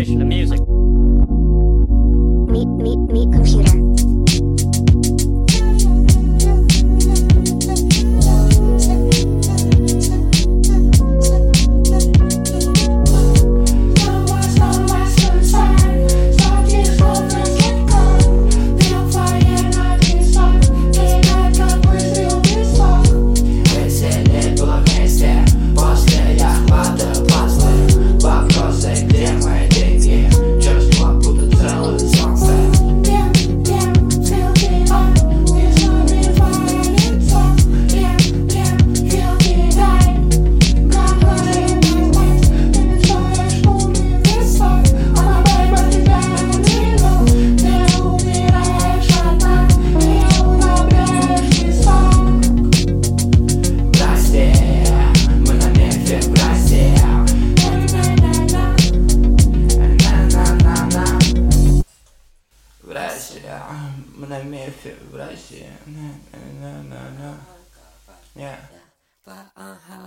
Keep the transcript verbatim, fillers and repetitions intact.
creation of music. Meet, meet, meet computer. Brazia, mână mea fe Brazia, na na na na, yeah.